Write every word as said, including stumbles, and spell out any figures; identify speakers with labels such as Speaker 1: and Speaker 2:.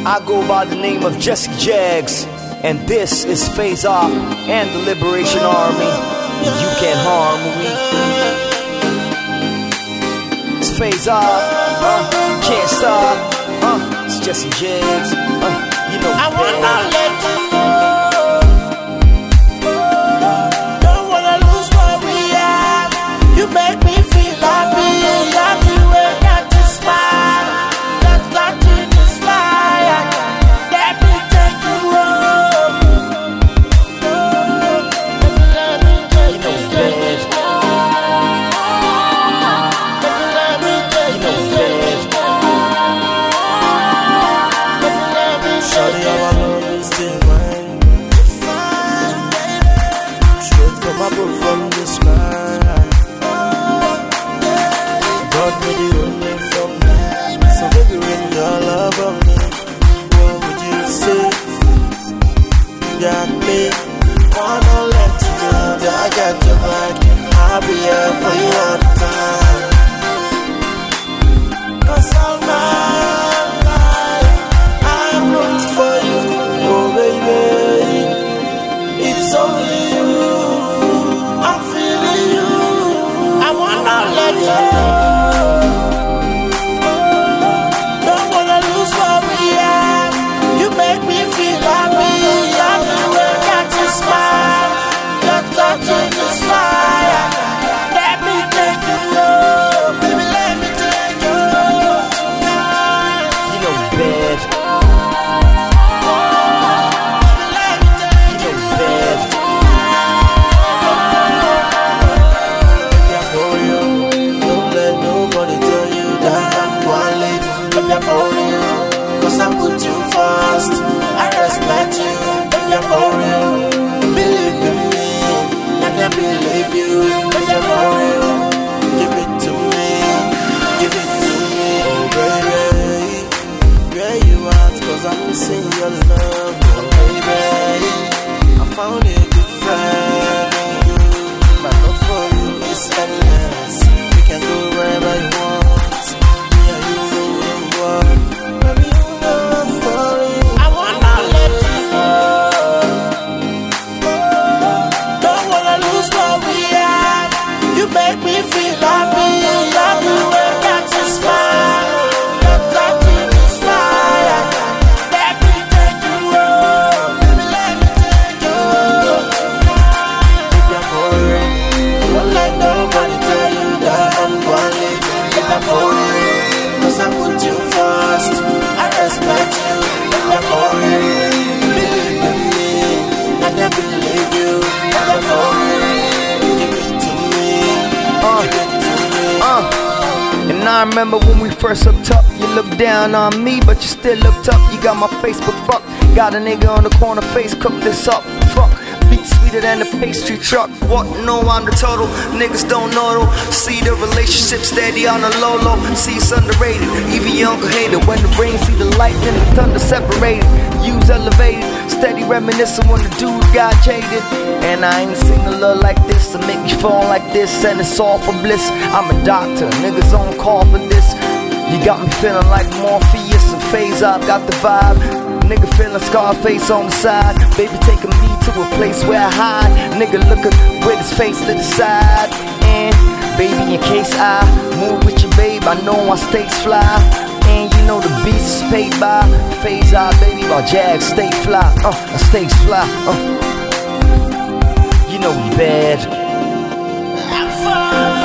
Speaker 1: I go by the name of Jesse Jags, and this is Phase Up and the Liberation Army. You can't harm me. It's Phase Up, uh, can't stop. Uh, it's Jesse Jags. Uh, you know
Speaker 2: I wanna
Speaker 1: better.
Speaker 2: let you know. Don't wanna lose what we have. You make me feel happy. Love you and got to smile. That touching is fire. Let me take you home. Let me take
Speaker 1: You know
Speaker 2: you
Speaker 1: better.
Speaker 2: Let me take
Speaker 1: You know better.
Speaker 2: Shawty, our love is divine. Straight from above, from the sky. God made you only from me. So baby, when your love of me, what would you say? You got me. Wanna let you know that I got your back. I'll be here for you all the time. 'Cause all my life I'm rooting for you, oh baby. It's only you, I'm feeling you. I wanna let you know. Don't wanna lose what we have. You make me feel happy. Everywhere got to smile. Your touching is fire. Let me take you home, baby. Let me take you home tonight.
Speaker 1: You know better.
Speaker 2: Let me take
Speaker 1: You know better.
Speaker 2: you for you. Don't let nobody tell you that I'm gonna live. Baby, I'm for you. 'Cause I put you first. I respect you. Baby, I'm for you. Believe in me, and I believe you. Baby, I'm for you. Give it to me. Give it to me. Oh, baby. Where you at? 'Cause I'm missing your love. Oh, baby. I found a good friend in you. My love for you is endless. We can go wherever you want. Me and you rule the world. Baby, you know I'm for you. I wanna let you know. Don't wanna lose what we have. You make me feel happy. Love you and got to smile. Your touching is fire. Let me take you home. Baby, let me take you home tonight. Baby, I'm for you. Don't let nobody tell you that I'm gonna live. Baby, I'm for you. 'Cause I put you first. I respect you. Baby, I'm for you. Believe in me, and I believe you. Baby, I'm for you. Give it to me. Give it to me.
Speaker 1: Uh, and I remember when we first hooked up, you looked down on me, but you still looked up. You got my Facebook fuck. Got a nigga on the corner face, cook this up. Fuck, beat sweeter than the pastry truck. What? No, I'm the total. Niggas don't know though. See the relationship steady on the low low. See it's underrated. Even your uncle hate it. When the rain see the lightning, the thunder separated. Use elevated. Steady reminiscing when the dude got jaded. And I ain't seen a love like this to make me fall like this. And it's all for bliss. I'm a doctor. Niggas on call for this. You got me feeling like Morpheus and Phase Up. Got the vibe. Nigga feeling Scarface on the side. Baby taking me to a place where I hide. Nigga looking with his face to the side. And baby, in case I move with you, babe, I know I stays fly. And you know the beats is paid by Phase Up, baby, while Jags stay fly. Uh, I stays fly. Uh, you know we bad.
Speaker 2: I'm for